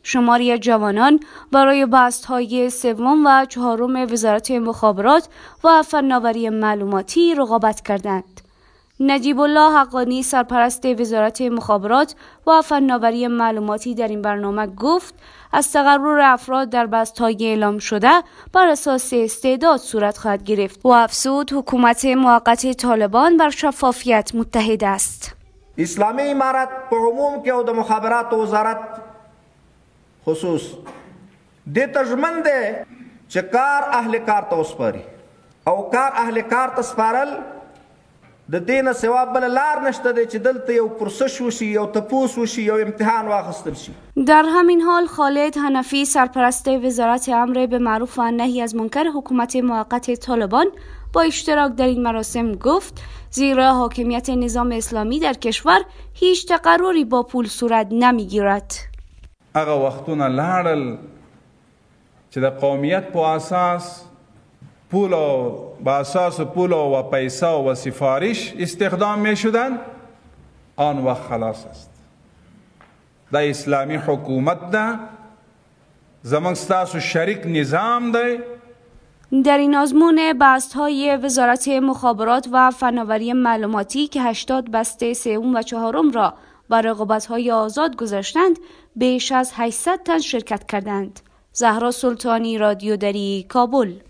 شماری جوانان برای بست‌های سوم و چهارم وزارت مخابرات و فناوری معلوماتی رقابت کردند. نجیب الله حقانی سرپرست وزارت مخابرات و فناوری معلوماتی در این برنامه گفت از تقرر افراد در بست‌های اعلام شده بر اساس استعداد صورت خواهد گرفت و افزود حکومت موقت طالبان بر شفافیت متحد است. اسلامی امارت په عموم کې او د مخابرات وزارت خصوص د تجمن ده چې کار اهل کار ته وسپاري او کار اهل کار ته سپارل د دین سوا بل لار نشته دی چې دلته یو پرسش وشي یو تپوس وشي یو امتحان واخیستل شي. در همین حال خالد حنفی سرپرست وزارت امر به معروف و نهی از منکر حکومت موقت طالبان با اشتراک در این مراسم گفت زیرا حاکمیت نظام اسلامی در کشور هیچ تقرری با پول صورت نمیگیرد. هغه وختونه لاړل چې د قومیت په اساس پول و با اساس پول و پیسه و سفارش استخدام می شدن آن وقت خلاص است. دا اسلامی حکومت ده زمان ستاسو شریک نظام ده. در این آزمون بست‌های وزارت مخابرات و فناوری معلوماتی که 80 بسته سوم و چهارم را با رقابت‌های آزاد گذاشتند بیش از 800 تن شرکت کردند. زهرا سلطانی، رادیو دری، کابل.